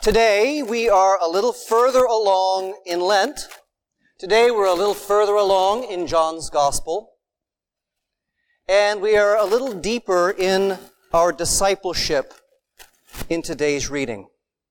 Today, we are a little further along in Lent. Today, we're a little further along in John's Gospel. And we are a little deeper in our discipleship in today's reading.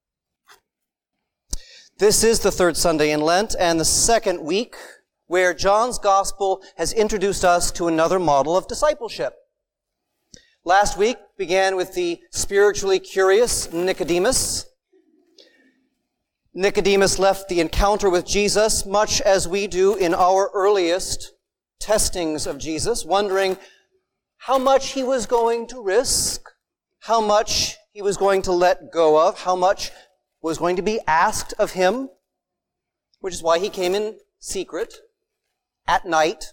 This is the third Sunday in Lent and the second week where John's Gospel has introduced us to another model of discipleship. Last week began with the spiritually curious Nicodemus. Nicodemus left the encounter with Jesus much as we do in our earliest testings of Jesus, wondering how much he was going to risk, how much he was going to let go of, how much was going to be asked of him, which is why he came in secret at night.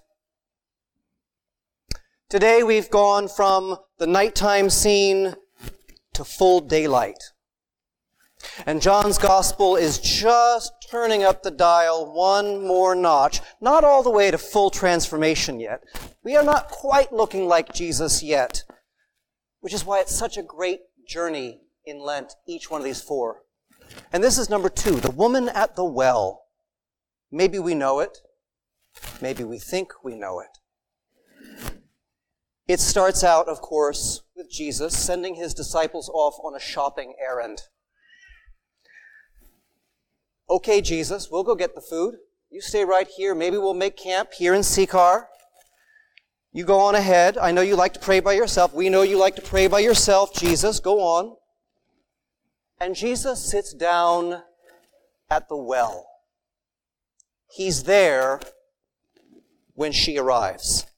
Today we've gone from the nighttime scene to full daylight. And John's Gospel is just turning up the dial one more notch, not all the way to full transformation yet. We are not quite looking like Jesus yet, which is why it's such a great journey in Lent, each one of these four. And this is number 2, the woman at the well. Maybe we know it. Maybe we think we know it. It starts out, of course, with Jesus sending his disciples off on a shopping errand. Okay, Jesus, we'll go get the food. You stay right here. Maybe we'll make camp here in Sychar. You go on ahead. I know you like to pray by yourself. We know you like to pray by yourself. Jesus, go on. And Jesus sits down at the well. He's there when she arrives.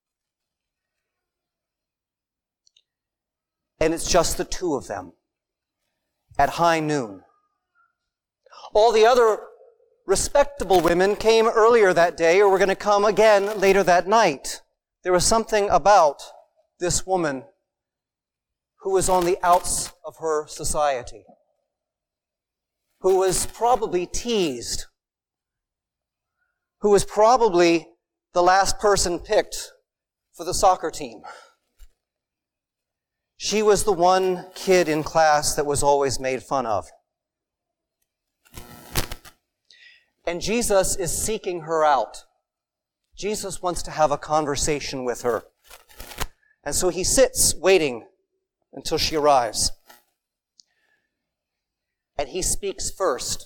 And it's just the two of them at high noon. All the other respectable women came earlier that day or were going to come again later that night. There was something about this woman who was on the outs of her society, who was probably teased, who was probably the last person picked for the soccer team. She was the one kid in class that was always made fun of. And Jesus is seeking her out. Jesus wants to have a conversation with her. And so he sits waiting until she arrives. And he speaks first.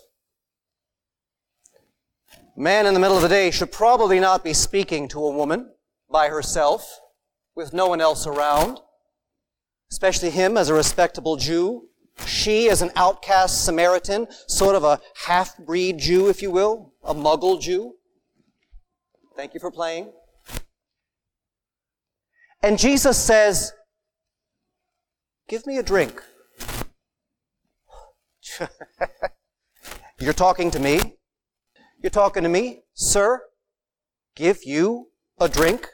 A man in the middle of the day should probably not be speaking to a woman by herself with no one else around, especially him as a respectable Jew. She as an outcast Samaritan, sort of a half-breed Jew, if you will, a muggle Jew. Thank you for playing. And Jesus says, give me a drink. You're talking to me? You're talking to me, sir? Give you a drink?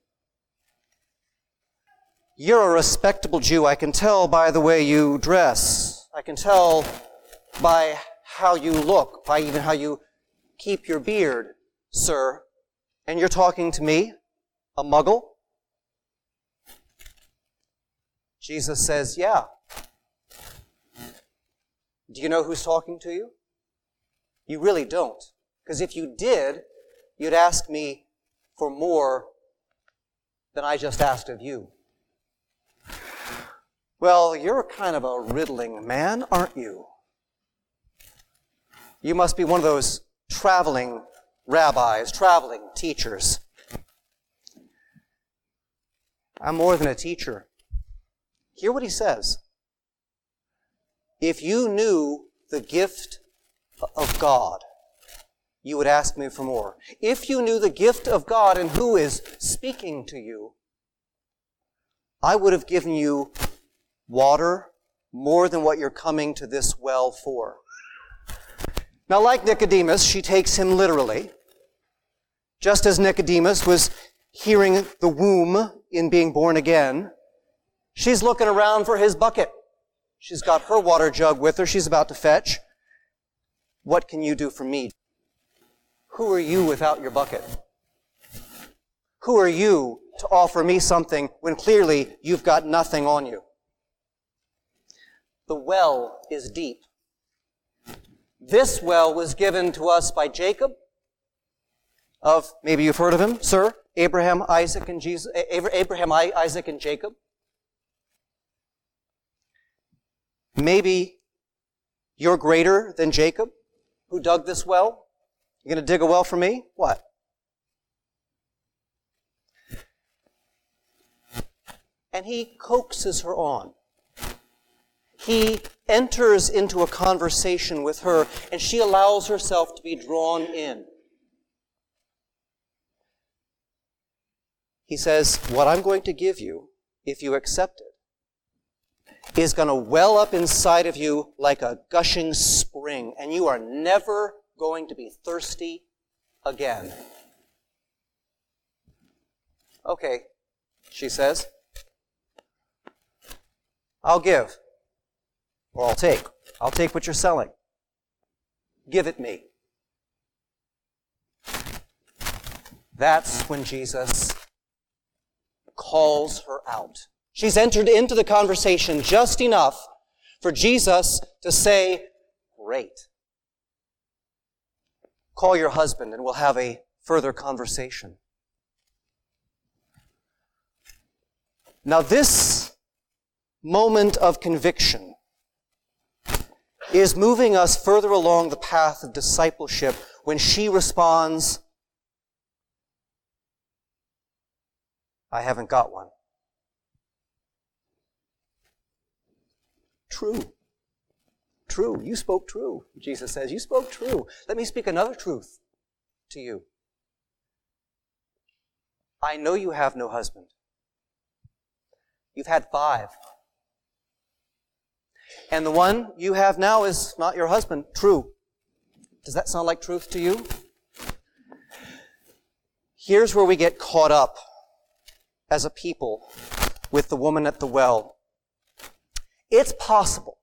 You're a respectable Jew. I can tell by the way you dress. I can tell by how you look, by even how you keep your beard, sir. And you're talking to me, a muggle? Jesus says, yeah. Do you know who's talking to you? You really don't. Because if you did, you'd ask me for more than I just asked of you. Well, you're kind of a riddling man, aren't you? You must be one of those traveling rabbis, traveling teachers. I'm more than a teacher. Hear what he says. If you knew the gift of God, you would ask me for more. If you knew the gift of God and who is speaking to you, I would have given you water more than what you're coming to this well for. Now, like Nicodemus, she takes him literally. Just as Nicodemus was hearing the womb in being born again, she's looking around for his bucket. She's got her water jug with her. She's about to fetch. What can you do for me? Who are you without your bucket? Who are you to offer me something when clearly you've got nothing on you? The well is deep. This well was given to us by Jacob of, maybe you've heard of him, sir, Abraham, Isaac, and Jacob. Maybe you're greater than Jacob, who dug this well. You're going to dig a well for me? What? And he coaxes her on. He enters into a conversation with her, and she allows herself to be drawn in. He says, what I'm going to give you, if you accept it, is going to well up inside of you like a gushing spring, and you are never going to be thirsty again. Okay, she says, I'll give, or I'll take. I'll take what you're selling. Give it me. That's when Jesus calls her out. She's entered into the conversation just enough for Jesus to say, great. Call your husband and we'll have a further conversation. Now this moment of conviction is moving us further along the path of discipleship when she responds, I haven't got one. True. True. You spoke true, Jesus says. You spoke true. Let me speak another truth to you. I know you have no husband. You've had 5. And the one you have now is not your husband. True. Does that sound like truth to you? Here's where we get caught up as a people with the woman at the well. It's possible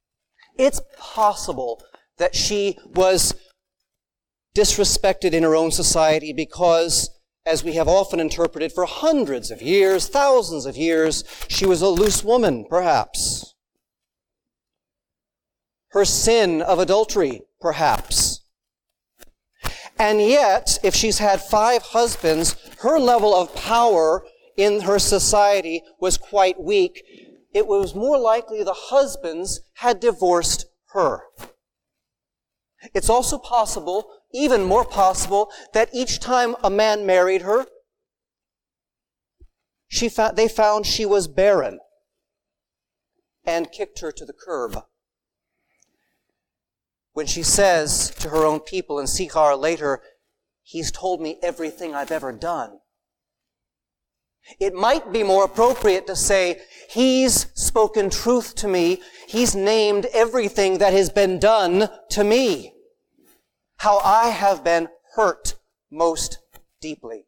that she was disrespected in her own society because, as we have often interpreted, for hundreds of years, thousands of years, she was a loose woman, perhaps. Her sin of adultery, perhaps. And yet, if she's had 5 husbands, her level of power in her society was quite weak. It was more likely the husbands had divorced her. It's also possible, even more possible, that each time a man married her, they found she was barren and kicked her to the curb. When she says to her own people in Sichar later, he's told me everything I've ever done. It might be more appropriate to say, he's spoken truth to me. He's named everything that has been done to me. How I have been hurt most deeply.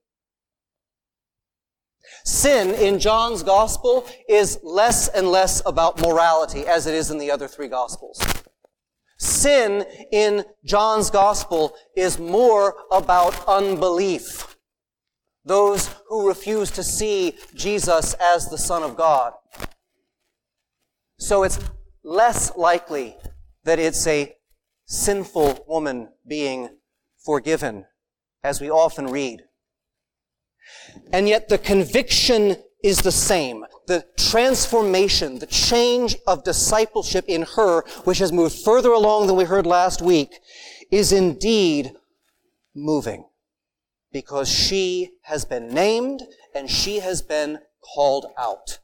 Sin in John's gospel is less and less about morality as it is in the other 3 gospels. Sin in John's gospel is more about unbelief. Those who refuse to see Jesus as the Son of God. So it's less likely that it's a sinful woman being forgiven, as we often read. And yet the conviction is the same. The transformation, the change of discipleship in her, which has moved further along than we heard last week, is indeed moving. Because she has been named and she has been called out.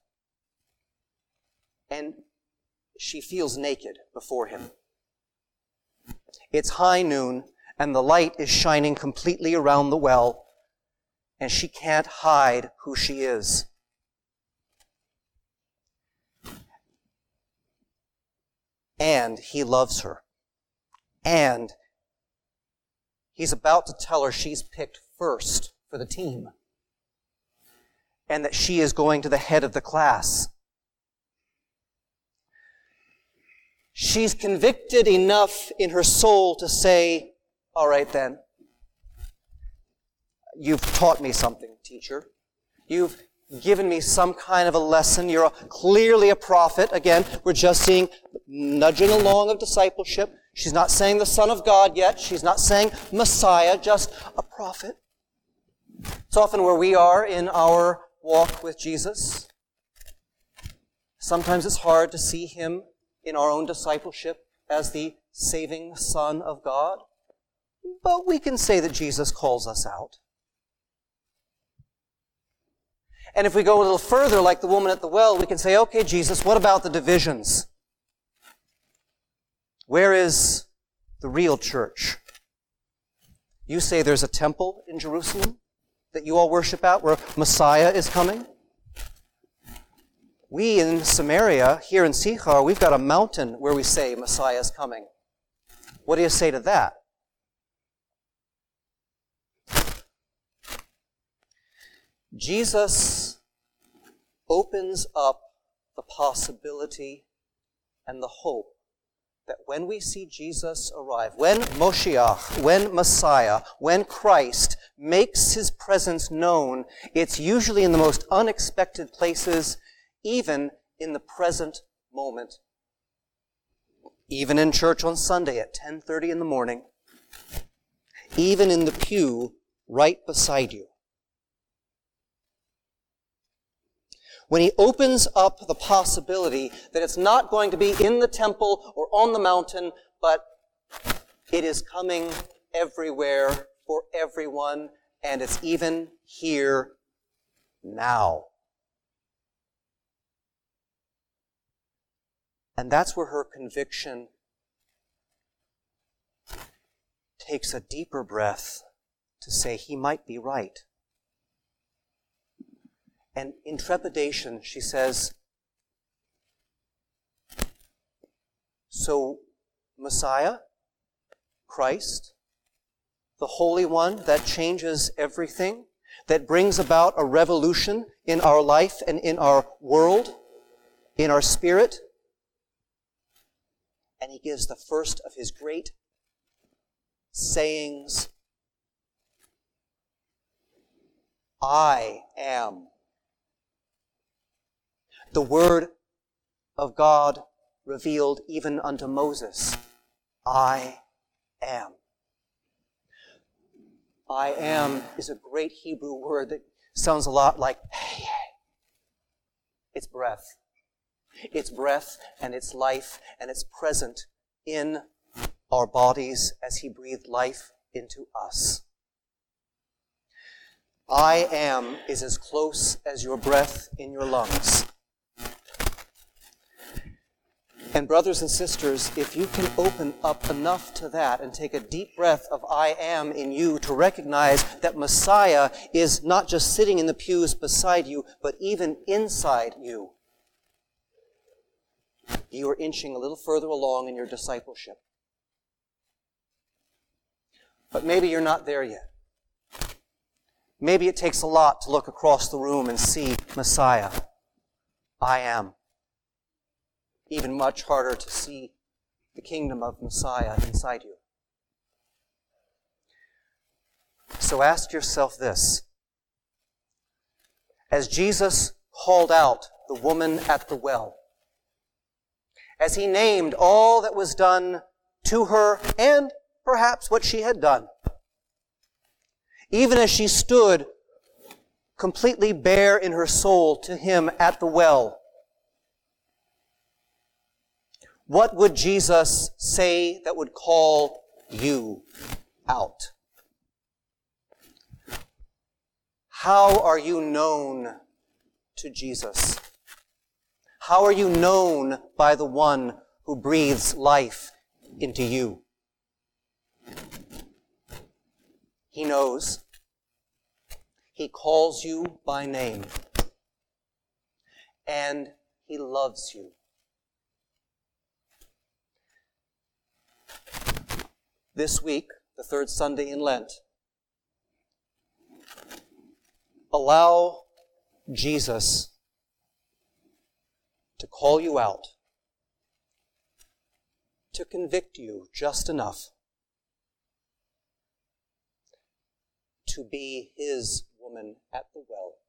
And she feels naked before him. It's high noon and the light is shining completely around the well, and she can't hide who she is. And he loves her. And he's about to tell her she's picked first for the team. And that she is going to the head of the class. She's convicted enough in her soul to say, all right then, you've taught me something, teacher. You've given me some kind of a lesson. You're clearly a prophet. Again, we're just seeing nudging along of discipleship. She's not saying the Son of God yet. She's not saying Messiah, just a prophet. It's often where we are in our walk with Jesus. Sometimes it's hard to see Him in our own discipleship as the saving Son of God. But we can say that Jesus calls us out. And if we go a little further, like the woman at the well, we can say, okay, Jesus, what about the divisions? Where is the real church? You say there's a temple in Jerusalem that you all worship at, where Messiah is coming. We in Samaria, here in Sichar, we've got a mountain where we say Messiah is coming. What do you say to that? Jesus opens up the possibility and the hope that when we see Jesus arrive, when Moshiach, when Messiah, when Christ makes His presence known, it's usually in the most unexpected places, even in the present moment. Even in church on Sunday at 10:30 in the morning. Even in the pew right beside you. When He opens up the possibility that it's not going to be in the temple or on the mountain, but it is coming everywhere for everyone, and it's even here now. And that's where her conviction takes a deeper breath to say, He might be right. And in trepidation, she says, so Messiah, Christ, the Holy One that changes everything, that brings about a revolution in our life and in our world, in our spirit. And He gives the first of His great sayings, I am. The Word of God revealed even unto Moses, I am. I am is a great Hebrew word that sounds a lot like hey. It's breath. It's breath and it's life and it's present in our bodies as He breathed life into us. I am is as close as your breath in your lungs. And brothers and sisters, if you can open up enough to that and take a deep breath of I am in you to recognize that Messiah is not just sitting in the pews beside you, but even inside you, you are inching a little further along in your discipleship. But maybe you're not there yet. Maybe it takes a lot to look across the room and see Messiah. I am. Even much harder to see the kingdom of Messiah inside you. So ask yourself this. As Jesus called out the woman at the well, as He named all that was done to her and perhaps what she had done, even as she stood completely bare in her soul to Him at the well, what would Jesus say that would call you out? How are you known to Jesus? How are you known by the one who breathes life into you? He knows. He calls you by name. And He loves you. This week, the third Sunday in Lent, allow Jesus to call you out, to convict you just enough to be His woman at the well.